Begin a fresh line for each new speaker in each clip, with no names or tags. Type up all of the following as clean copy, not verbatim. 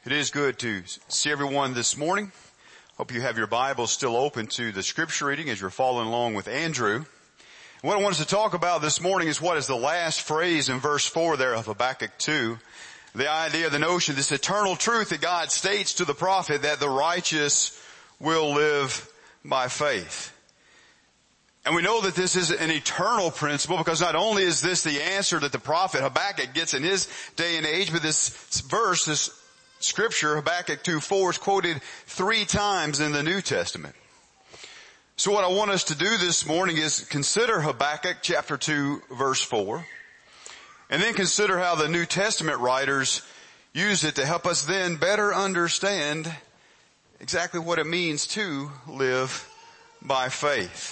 It is good to see everyone this morning. Hope you have your Bibles still open to the scripture reading as you're following along with Andrew. What I want us to talk about this morning is what is the last phrase in verse 4 there of Habakkuk 2. The idea, the notion, this eternal truth that God states to the prophet that the righteous will live by faith. And we know that this is an eternal principle because not only is this the answer that the prophet Habakkuk gets in his day and age, but this verse, this scripture, Habakkuk 2:4, is quoted 3 times in the New Testament. So what I want us to do this morning is consider Habakkuk chapter 2 verse 4, and then consider how the New Testament writers use it to help us then better understand exactly what it means to live by faith.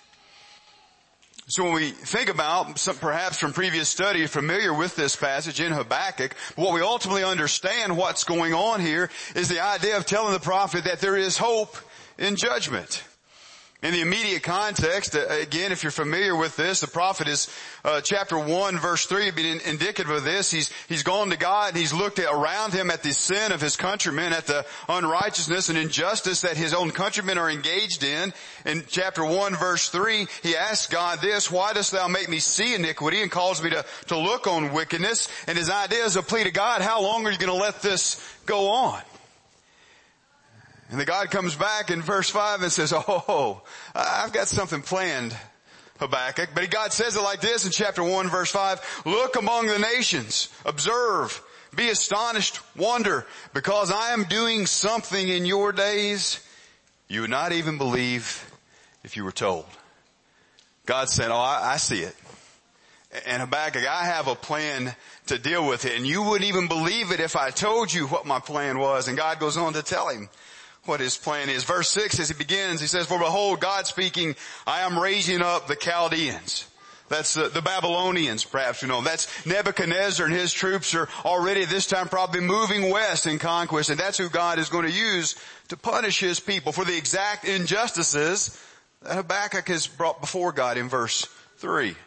So when we think about, perhaps from previous study, familiar with this passage in Habakkuk, what we ultimately understand what's going on here is the idea of telling the prophet that there is hope in judgment. In the immediate context, again, if you're familiar with this, the prophet is, chapter 1 verse 3, being indicative of this. He's gone to God and he's looked around him at the sin of his countrymen, at the unrighteousness and injustice that his own countrymen are engaged in. In chapter 1 verse 3, he asks God this, why dost thou make me see iniquity and cause me to look on wickedness? And his idea is a plea to God, how long are you going to let this go on? And the God comes back in verse 5 and says, I've got something planned, Habakkuk. But God says it like this in chapter 1 verse 5, look among the nations, observe, be astonished, wonder, because I am doing something in your days you would not even believe if you were told. God said, I see it. And Habakkuk, I have a plan to deal with it. And you wouldn't even believe it if I told you what my plan was. And God goes on to tell him what his plan is. Verse 6 as he begins, he says, for behold, God speaking, I am raising up the Chaldeans. That's the Babylonians, perhaps you know. That's Nebuchadnezzar and his troops are already at this time probably moving west in conquest. And that's who God is going to use to punish his people for the exact injustices that Habakkuk has brought before God in verse 3. And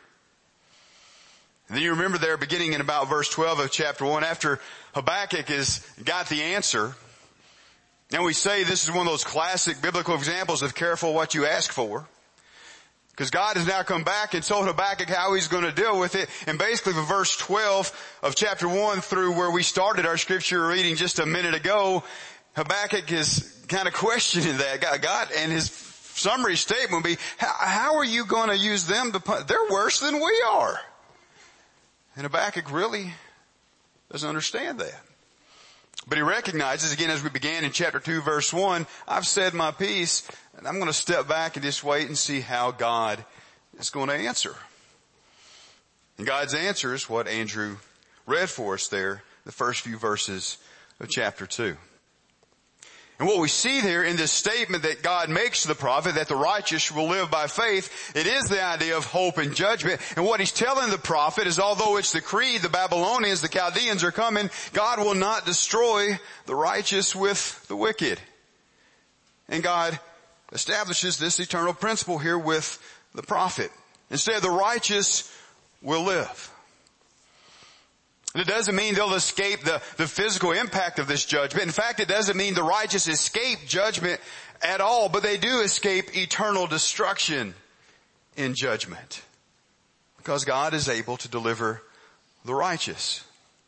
then you remember there beginning in about verse 12 of chapter 1, after Habakkuk has got the answer. And we say this is one of those classic biblical examples of careful what you ask for. Because God has now come back and told Habakkuk how he's going to deal with it. And basically from verse 12 of chapter 1 through where we started our scripture reading just a minute ago, Habakkuk is kind of questioning that. God, and his summary statement would be, how are you going to use them to punish? They're worse than we are. And Habakkuk really doesn't understand that. But he recognizes, again, as we began in chapter 2 verse 1, I've said my piece and I'm going to step back and just wait and see how God is going to answer. And God's answer is what Andrew read for us there, the first few verses of chapter 2. And what we see there in this statement that God makes to the prophet that the righteous will live by faith, it is the idea of hope and judgment. And what he's telling the prophet is although it's decreed the Babylonians, the Chaldeans are coming, God will not destroy the righteous with the wicked. And God establishes this eternal principle here with the prophet. Instead, the righteous will live. It doesn't mean they'll escape the physical impact of this judgment. In fact, it doesn't mean the righteous escape judgment at all, but they do escape eternal destruction in judgment. Because God is able to deliver the righteous.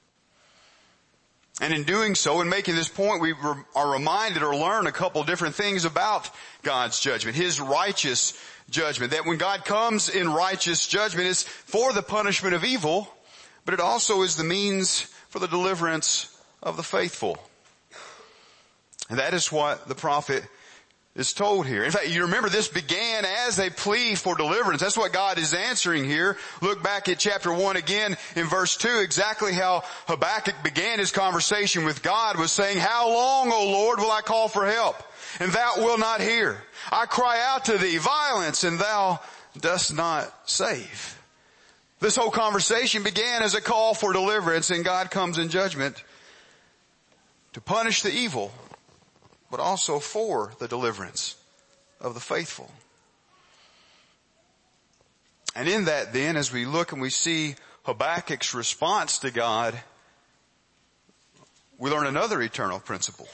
And in doing so, in making this point, we are reminded or learn a couple different things about God's judgment, his righteous judgment. That when God comes in righteous judgment, it's for the punishment of evil, but it also is the means for the deliverance of the faithful. And that is what the prophet is told here. In fact, you remember this began as a plea for deliverance. That's what God is answering here. Look back at chapter 1 again in verse 2, exactly how Habakkuk began his conversation with God was saying, how long, O Lord, will I call for help? And thou wilt not hear. I cry out to thee, violence, and thou dost not save. This whole conversation began as a call for deliverance, and God comes in judgment to punish the evil, but also for the deliverance of the faithful. And in that then, as we look and we see Habakkuk's response to God, we learn another eternal principle.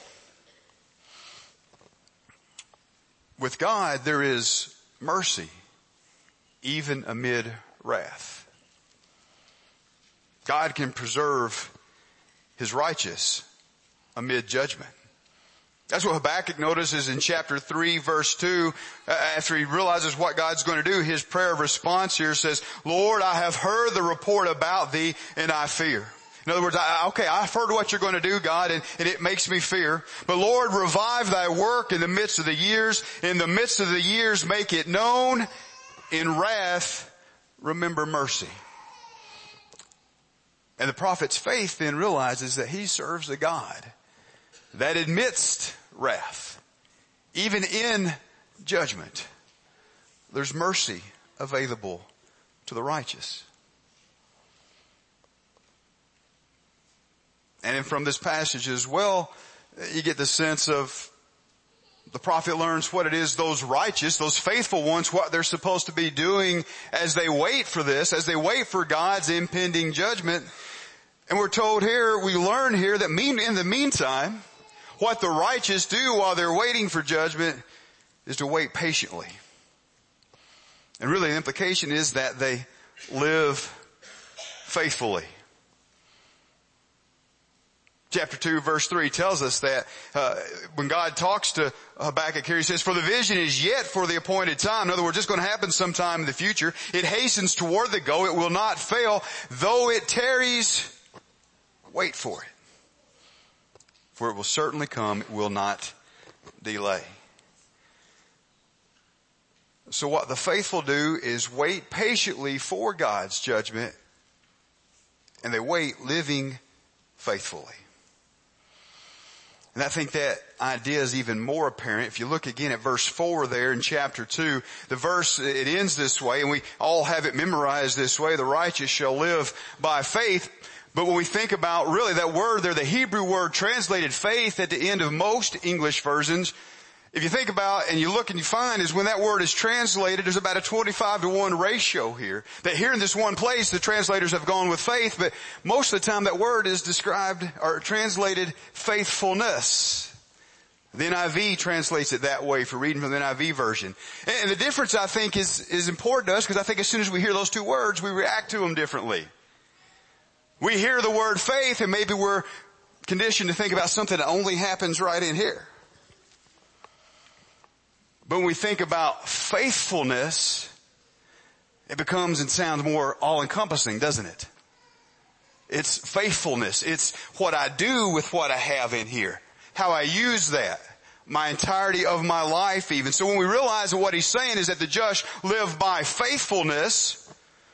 With God, there is mercy, even amid wrath. God can preserve his righteous amid judgment. That's what Habakkuk notices in chapter 3, verse 2. After he realizes what God's going to do, his prayer of response here says, Lord, I have heard the report about thee, and I fear. In other words, I've heard what you're going to do, God, and it makes me fear. But Lord, revive thy work in the midst of the years. In the midst of the years, make it known. In wrath, remember mercy. And the prophet's faith then realizes that he serves a God that admits wrath. Even in judgment, there's mercy available to the righteous. And then from this passage as well, you get the sense of the prophet learns what it is those righteous, those faithful ones, what they're supposed to be doing as they wait for this, as they wait for God's impending judgment. And we're told here, we learn here that in the meantime, what the righteous do while they're waiting for judgment is to wait patiently. And really the implication is that they live faithfully. Chapter 2 verse 3 tells us that when God talks to Habakkuk here, he says, for the vision is yet for the appointed time. In other words, it's going to happen sometime in the future. It hastens toward the goal. It will not fail. Though it tarries, wait for it. For it will certainly come. It will not delay. So what the faithful do is wait patiently for God's judgment, and they wait living faithfully. And I think that idea is even more apparent. If you look again at verse 4 there in chapter 2, the verse, it ends this way, and we all have it memorized this way, the righteous shall live by faith. But when we think about really that word there, the Hebrew word translated faith at the end of most English versions, if you think about and you look and you find is when that word is translated, there's about a 25-to-1 ratio here. That here in this one place, the translators have gone with faith, but most of the time that word is described or translated faithfulness. The NIV translates it that way for reading from the NIV version. And the difference I think is important to us because I think as soon as we hear those two words, we react to them differently. We hear the word faith and maybe we're conditioned to think about something that only happens right in here. But when we think about faithfulness, it becomes and sounds more all-encompassing, doesn't it? It's faithfulness. It's what I do with what I have in here. How I use that. My entirety of my life even. So when we realize that what he's saying is that the just live by faithfulness,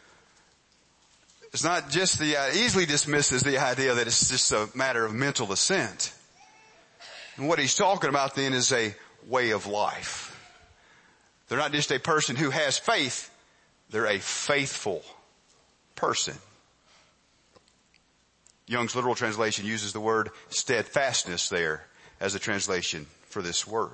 it's not just easily dismisses the idea that it's just a matter of mental assent. And what he's talking about then is a way of life. They're not just a person who has faith, they're a faithful person. Young's literal translation uses the word steadfastness there as a translation for this word.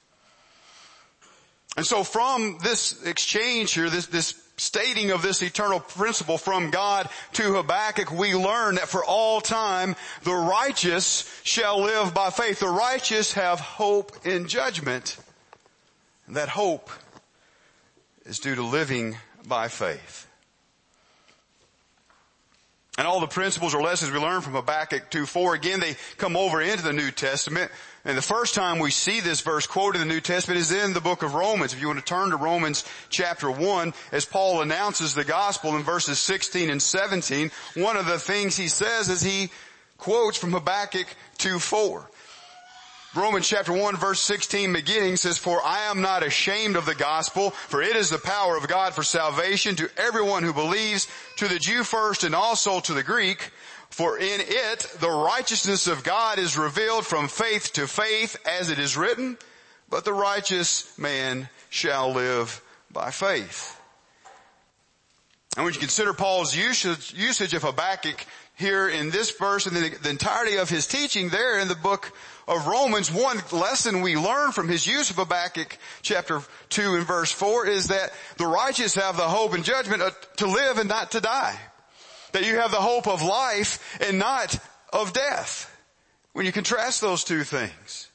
And so from this exchange here, this stating of this eternal principle from God to Habakkuk, we learn that for all time, the righteous shall live by faith. The righteous have hope in judgment. And that hope is due to living by faith. And all the principles or lessons we learn from Habakkuk 2:4, again, they come over into the New Testament. And the first time we see this verse quoted in the New Testament is in the book of Romans. If you want to turn to Romans chapter 1, as Paul announces the gospel in verses 16 and 17, one of the things he says is he quotes from Habakkuk 2:4. Romans chapter 1 verse 16 beginning says, for I am not ashamed of the gospel, for it is the power of God for salvation to everyone who believes, to the Jew first and also to the Greek. For in it the righteousness of God is revealed from faith to faith, as it is written, but the righteous man shall live by faith. And when you consider Paul's usage of Habakkuk here in this verse and then the entirety of his teaching there in the book of Romans, one lesson we learn from his use of Habakkuk chapter 2 and verse 4 is that the righteous have the hope and judgment to live and not to die. That you have the hope of life and not of death. when you contrast those two things.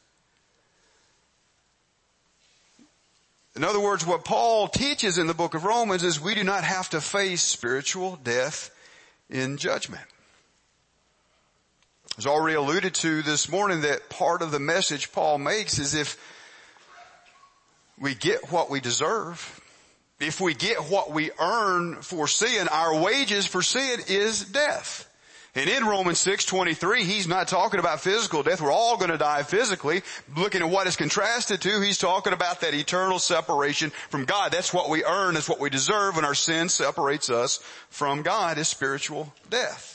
In other words, what Paul teaches in the book of Romans is we do not have to face spiritual death in judgment. As already alluded to this morning, that part of the message Paul makes is if we get what we deserve, if we get what we earn for sin, our wages for sin is death. And in Romans 6:23, he's not talking about physical death. We're all going to die physically. Looking at what is contrasted to, he's talking about that eternal separation from God. That's what we earn, that's what we deserve when our sin separates us from God, is spiritual death.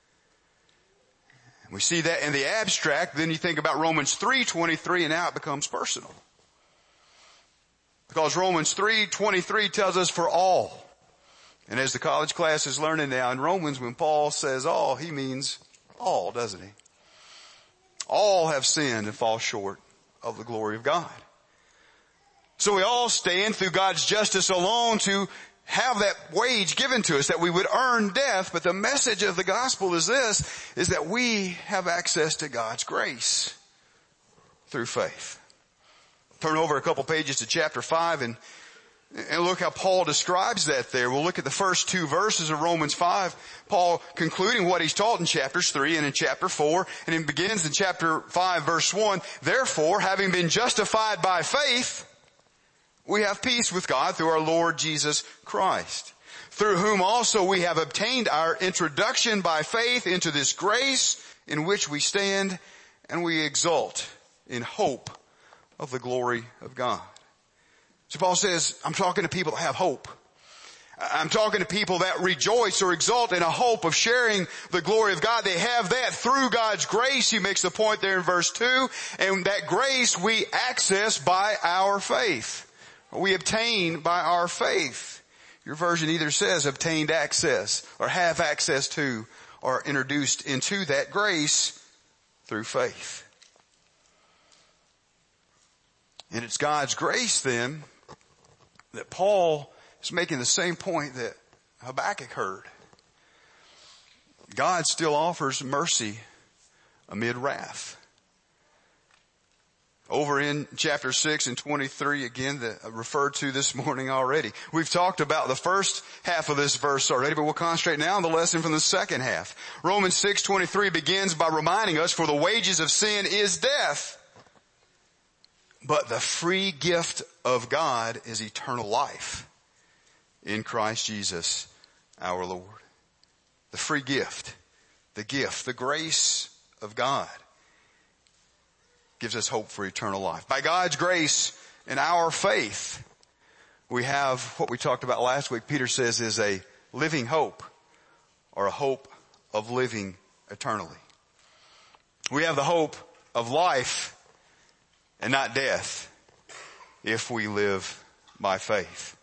We see that in the abstract. Then you think about Romans 3:23, and now it becomes personal. Because Romans 3:23 tells us for all. And as the college class is learning now in Romans, when Paul says all, he means all, doesn't he? All have sinned and fall short of the glory of God. So we all stand through God's justice alone to have that wage given to us, that we would earn death. But the message of the gospel is this, is that we have access to God's grace through faith. Turn over a couple pages to chapter 5 and look how Paul describes that there. We'll look at the first two verses of Romans 5. Paul concluding what he's taught in chapters 3 and in chapter 4. And it begins in chapter 5 verse 1. Therefore, having been justified by faith, we have peace with God through our Lord Jesus Christ, through whom also we have obtained our introduction by faith into this grace in which we stand, and we exult in hope of the glory of God. So Paul says, I'm talking to people that have hope. I'm talking to people that rejoice or exult in a hope of sharing the glory of God. They have that through God's grace. He makes the point there in verse 2. And that grace we access by our faith. We obtain by our faith. Your version either says obtained access or have access to or introduced into that grace through faith. And it's God's grace then that Paul is making the same point that Habakkuk heard. God still offers mercy amid wrath. Over in chapter 6 and 23 again, that I referred to this morning already. We've talked about the first half of this verse already, but we'll concentrate now on the lesson from the second half. Romans 6:23 begins by reminding us, for the wages of sin is death, but the free gift of God is eternal life in Christ Jesus our Lord. The free gift, the grace of God gives us hope for eternal life. By God's grace and our faith, we have what we talked about last week, Peter says, is a living hope, or a hope of living eternally. We have the hope of life and not death if we live by faith.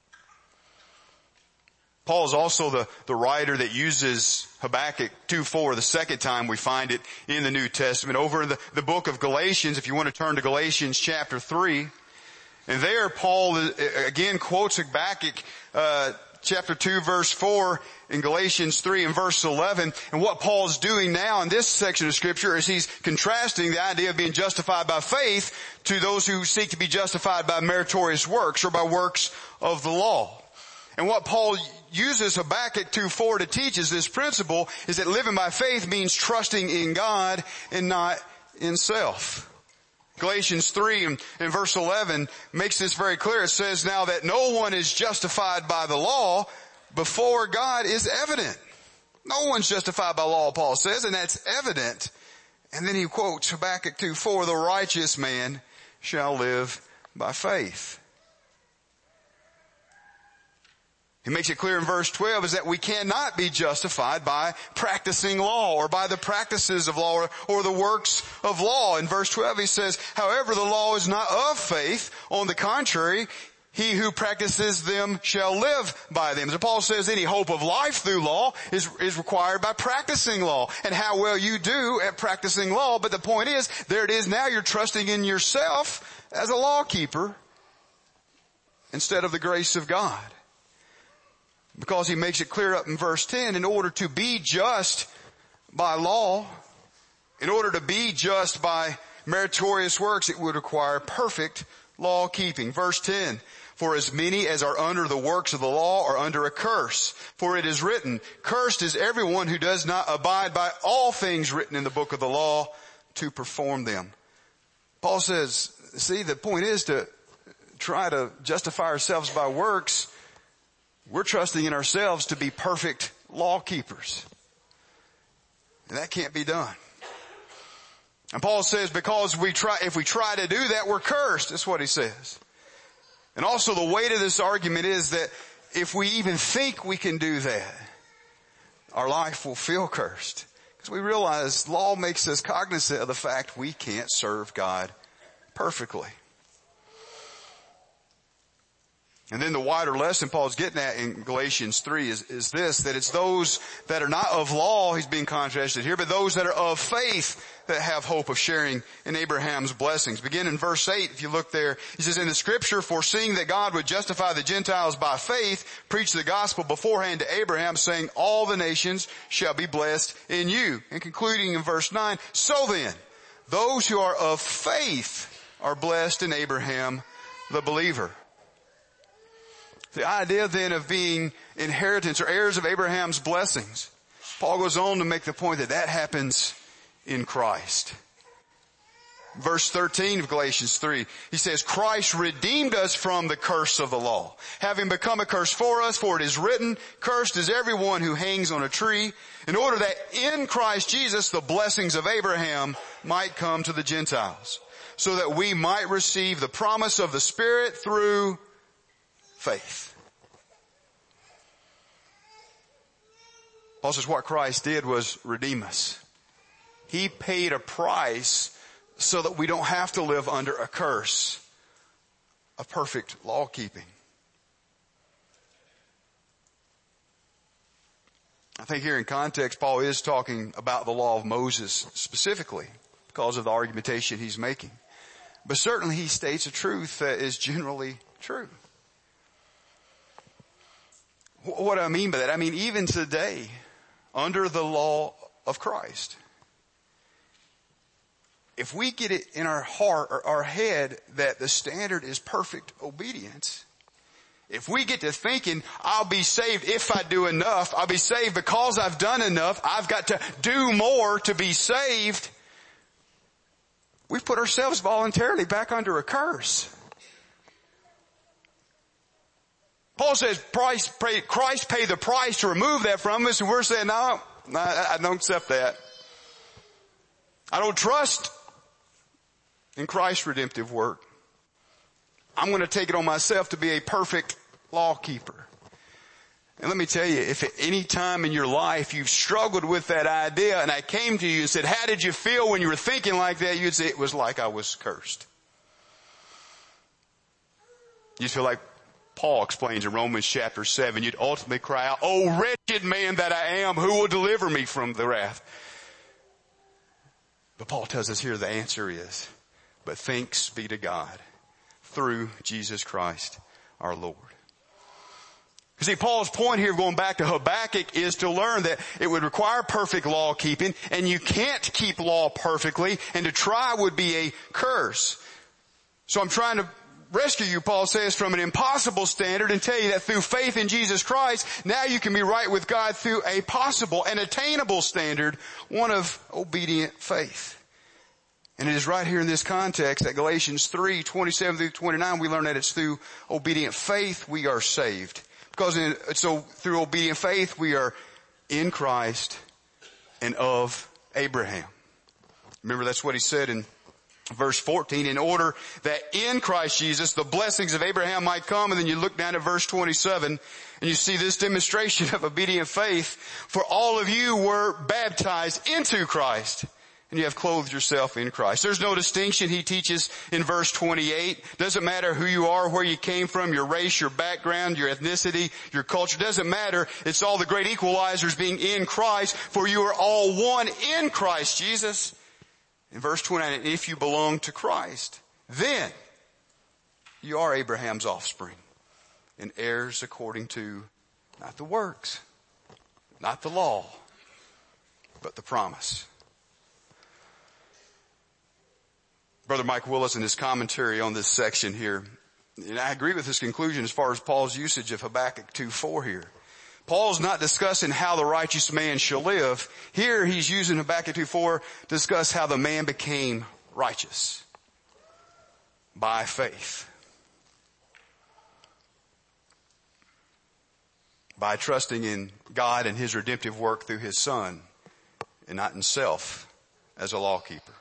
Paul is also the writer that uses Habakkuk 2:4 the second time we find it in the New Testament. Over in the book of Galatians, if you want to turn to Galatians chapter 3. And there Paul again quotes Habakkuk chapter 2 verse 4 in Galatians 3 and verse 11. And what Paul's doing now in this section of scripture is he's contrasting the idea of being justified by faith to those who seek to be justified by meritorious works or by works of the law. And what Paul uses Habakkuk 2:4 to teach is this principle, is that living by faith means trusting in God and not in self. Galatians 3 and verse 11 makes this very clear. It says, now that no one is justified by the law before God is evident. No one's justified by law, Paul says, and that's evident. And then he quotes Habakkuk 2:4, the righteous man shall live by faith. He makes it clear in verse 12 is that we cannot be justified by practicing law or by the practices of law or the works of law. In verse 12 he says, however, the law is not of faith. On the contrary, he who practices them shall live by them. So Paul says any hope of life through law is required by practicing law. And how well you do at practicing law. But the point is, there it is now, you're trusting in yourself as a lawkeeper instead of the grace of God. Because he makes it clear up in verse 10, in order to be just by law, In order to be just by meritorious works, it would require perfect law keeping. Verse 10, for as many as are under the works of the law are under a curse. For it is written, cursed is everyone who does not abide by all things written in the book of the law to perform them. Paul says, see, the point is to try to justify ourselves by works. We're trusting in ourselves to be perfect law keepers. And that can't be done. And Paul says because if we try to do that, we're cursed. That's what he says. And also the weight of this argument is that if we even think we can do that, our life will feel cursed. Because we realize law makes us cognizant of the fact we can't serve God perfectly. And then the wider lesson Paul's getting at in Galatians 3 is this, that it's those that are not of law, he's being contrasted here, but those that are of faith that have hope of sharing in Abraham's blessings. Begin in verse 8, if you look there, he says, in the scripture, foreseeing that God would justify the Gentiles by faith, preach the gospel beforehand to Abraham, saying, all the nations shall be blessed in you. And concluding in verse 9, so then, those who are of faith are blessed in Abraham, the believer. The idea then of being inheritance or heirs of Abraham's blessings. Paul goes on to make the point that that happens in Christ. Verse 13 of Galatians 3, he says, Christ redeemed us from the curse of the law, having become a curse for us, for it is written, cursed is everyone who hangs on a tree, in order that in Christ Jesus the blessings of Abraham might come to the Gentiles, so that we might receive the promise of the Spirit through faith. Paul says what Christ did was redeem us. He paid a price so that we don't have to live under a curse of perfect law keeping. I think here in context, Paul is talking about the law of Moses specifically because of the argumentation he's making. But certainly he states a truth that is generally true. What do I mean by that? I mean, even today, under the law of Christ, if we get it in our heart or our head that the standard is perfect obedience, if we get to thinking, I'll be saved if I do enough, I'll be saved because I've done enough, I've got to do more to be saved, we've put ourselves voluntarily back under a curse. Paul says Christ paid the price to remove that from us, and we're saying, no, I don't accept that. I don't trust in Christ's redemptive work. I'm going to take it on myself to be a perfect law keeper. And let me tell you, if at any time in your life you've struggled with that idea and I came to you and said, how did you feel when you were thinking like that? You'd say, it was like I was cursed. You feel like Paul explains in Romans chapter 7, you'd ultimately cry out, oh wretched man that I am, who will deliver me from the wrath? But Paul tells us here the answer is, but thanks be to God through Jesus Christ our Lord. You see, Paul's point here, going back to Habakkuk, is to learn that it would require perfect law keeping, and you can't keep law perfectly, and to try would be a curse. So I'm trying to rescue you, Paul says, from an impossible standard and tell you that through faith in Jesus Christ, now you can be right with God through a possible and attainable standard, one of obedient faith. And it is right here in this context that Galatians 3, 27 through 29, we learn that it's through obedient faith we are saved. So through obedient faith we are in Christ and of Abraham. Remember, that's what he said in verse 14, in order that in Christ Jesus the blessings of Abraham might come. And then you look down at verse 27 and you see this demonstration of obedient faith. For all of you were baptized into Christ, and you have clothed yourself in Christ. There's no distinction, he teaches in verse 28. Doesn't matter who you are, where you came from, your race, your background, your ethnicity, your culture. Doesn't matter. It's all the great equalizers being in Christ, for you are all one in Christ Jesus. In verse 29, if you belong to Christ, then you are Abraham's offspring and heirs according to not the works, not the law, but the promise. Brother Mike Willis in his commentary on this section here, and I agree with his conclusion as far as Paul's usage of Habakkuk 2:4 here. Paul's not discussing how the righteous man shall live. Here he's using Habakkuk 2:4 to discuss how the man became righteous by faith. By trusting in God and His redemptive work through His Son and not in self as a lawkeeper.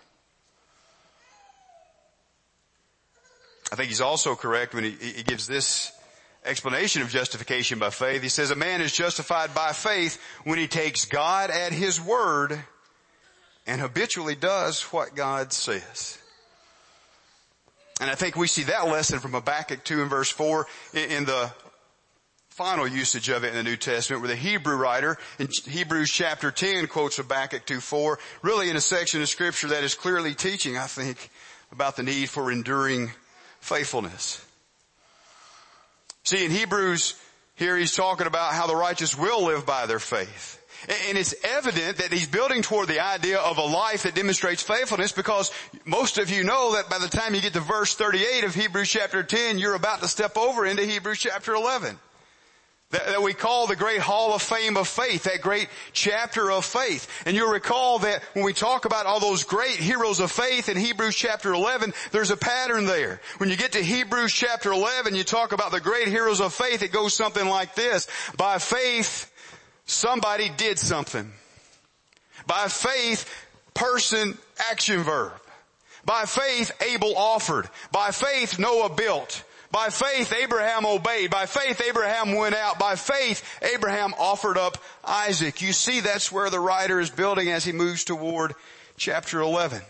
I think he's also correct when he gives this explanation of justification by faith. He says a man is justified by faith when he takes God at His word and habitually does what God says. And I think we see that lesson from Habakkuk 2 and verse 4 in the final usage of it in the New Testament, where the Hebrew writer in Hebrews chapter 10 quotes Habakkuk 2:4, really in a section of Scripture that is clearly teaching, I think, about the need for enduring faithfulness. See, in Hebrews, here he's talking about how the righteous will live by their faith. And it's evident that he's building toward the idea of a life that demonstrates faithfulness, because most of you know that by the time you get to verse 38 of Hebrews chapter 10, you're about to step over into Hebrews chapter 11. That we call the great hall of fame of faith, that great chapter of faith. And you'll recall that when we talk about all those great heroes of faith in Hebrews chapter 11, there's a pattern there. When you get to Hebrews chapter 11, you talk about the great heroes of faith, it goes something like this. By faith, somebody did something. By faith, person, action, verb. By faith, Abel offered. By faith, Noah built. By faith, Abraham obeyed. By faith, Abraham went out. By faith, Abraham offered up Isaac. You see, that's where the writer is building as he moves toward chapter 11.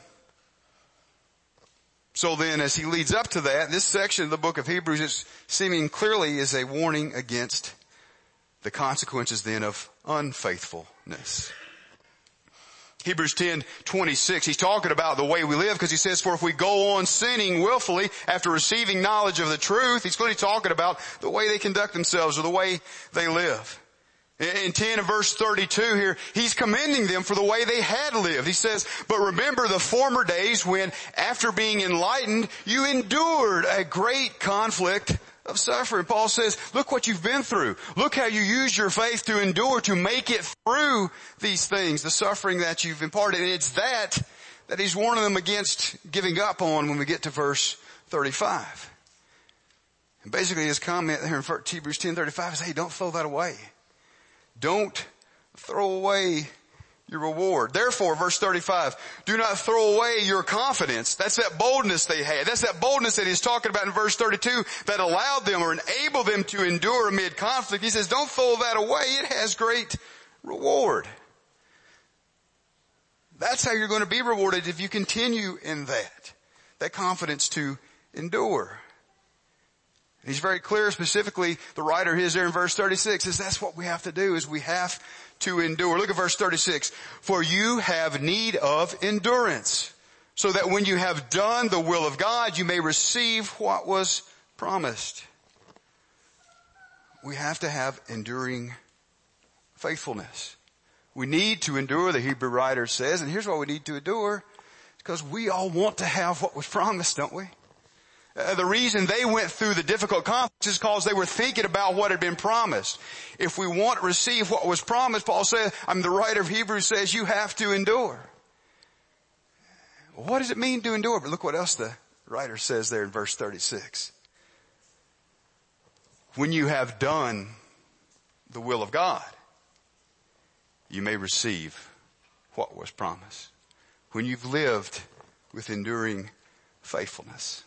So then, as he leads up to that, this section of the book of Hebrews is seeming clearly is a warning against the consequences then of unfaithfulness. Hebrews 10:26, he's talking about the way we live, because he says, for if we go on sinning willfully after receiving knowledge of the truth, he's clearly talking about the way they conduct themselves or the way they live. In 10 and verse 32 here, he's commending them for the way they had lived. He says, but remember the former days when, after being enlightened, you endured a great conflict of suffering. Paul says, look what you've been through. Look how you used your faith to endure, to make it through these things, the suffering that you've imparted. And it's that he's warning them against giving up on when we get to verse 35. And basically his comment there in Hebrews 10:35 is, hey, don't throw that away. Don't throw away your reward. Therefore, verse 35, do not throw away your confidence. That's that boldness they had. That's that boldness that he's talking about in verse 32 that allowed them or enabled them to endure amid conflict. He says, don't throw that away. It has great reward. That's how you're going to be rewarded if you continue in that confidence to endure. He's very clear, specifically, the writer is there in verse 36 says that's what we have to do, is we have to endure. Look at verse 36. For you have need of endurance, so that when you have done the will of God, you may receive what was promised. We have to have enduring faithfulness. We need to endure, the Hebrew writer says, and here's why we need to endure, because we all want to have what was promised, don't we? The reason they went through the difficult conflicts is because they were thinking about what had been promised. If we want to receive what was promised, Paul says, the writer of Hebrews says, you have to endure. Well, what does it mean to endure? But look what else the writer says there in verse 36. When you have done the will of God, you may receive what was promised. When you've lived with enduring faithfulness.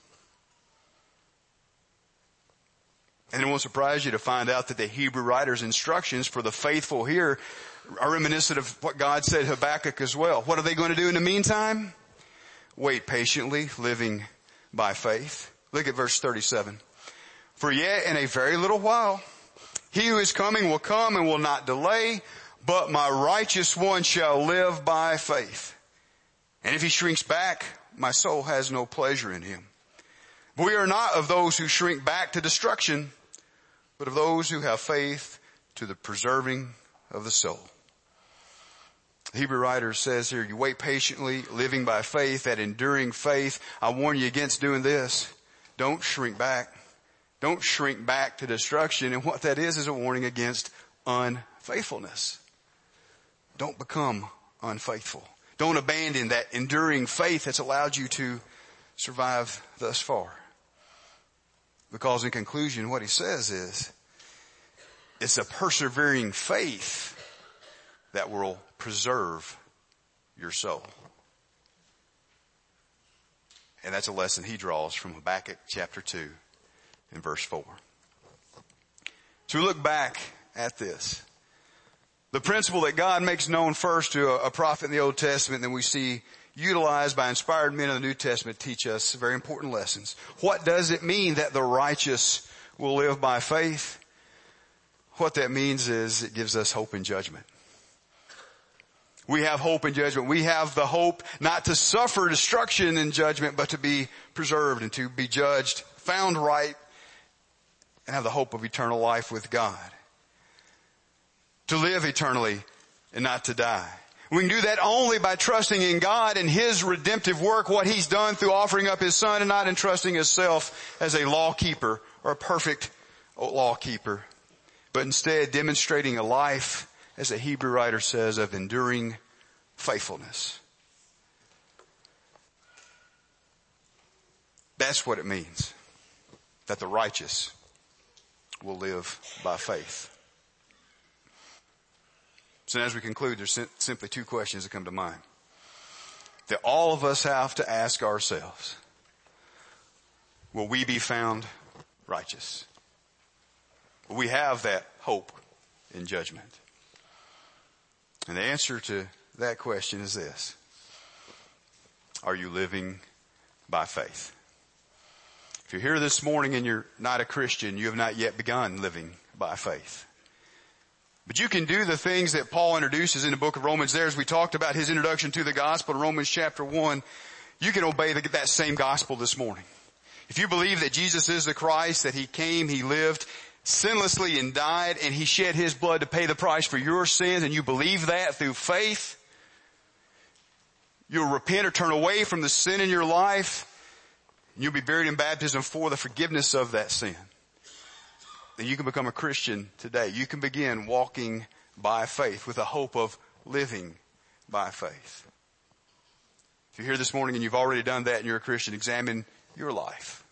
And it won't surprise you to find out that the Hebrew writer's instructions for the faithful here are reminiscent of what God said to Habakkuk as well. What are they going to do in the meantime? Wait patiently, living by faith. Look at verse 37. For yet in a very little while, he who is coming will come and will not delay, but my righteous one shall live by faith. And if he shrinks back, my soul has no pleasure in him. But we are not of those who shrink back to destruction, but of those who have faith to the preserving of the soul. The Hebrew writer says here, you wait patiently, living by faith, that enduring faith. I warn you against doing this. Don't shrink back. Don't shrink back to destruction. And what that is a warning against unfaithfulness. Don't become unfaithful. Don't abandon that enduring faith that's allowed you to survive thus far. Because in conclusion, what he says is, it's a persevering faith that will preserve your soul. And that's a lesson he draws from Habakkuk chapter 2 and verse 4. So we look back at this. The principle that God makes known first to a prophet in the Old Testament, then we see utilized by inspired men in the New Testament, teach us very important lessons. What does it mean that the righteous will live by faith? What that means is it gives us hope in judgment. We have hope in judgment. We have the hope not to suffer destruction in judgment, but to be preserved and to be judged, found right, and have the hope of eternal life with God. To live eternally and not to die. We can do that only by trusting in God and His redemptive work, what He's done through offering up His Son, and not entrusting Himself as a law keeper or a perfect law keeper, but instead demonstrating a life, as the Hebrew writer says, of enduring faithfulness. That's what it means, that the righteous will live by faith. So as we conclude, there's simply two questions that come to mind that all of us have to ask ourselves. Will we be found righteous? Will we have that hope in judgment? And the answer to that question is this. Are you living by faith? If you're here this morning and you're not a Christian, you have not yet begun living by faith. But you can do the things that Paul introduces in the book of Romans there, as we talked about his introduction to the gospel in Romans chapter 1. You can obey that same gospel this morning. If you believe that Jesus is the Christ, that He came, He lived sinlessly and died, and He shed His blood to pay the price for your sins, and you believe that through faith, you'll repent or turn away from the sin in your life, and you'll be buried in baptism for the forgiveness of that sin. Then you can become a Christian today. You can begin walking by faith with a hope of living by faith. If you're here this morning and you've already done that and you're a Christian, examine your life.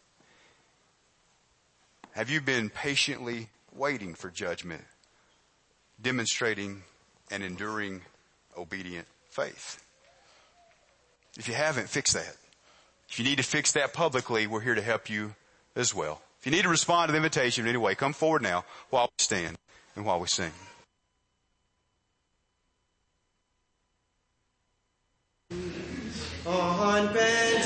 Have you been patiently waiting for judgment, demonstrating an enduring, obedient faith? If you haven't, fix that. If you need to fix that publicly, we're here to help you as well. If you need to respond to the invitation in any way, come forward now while we stand and while we sing.
On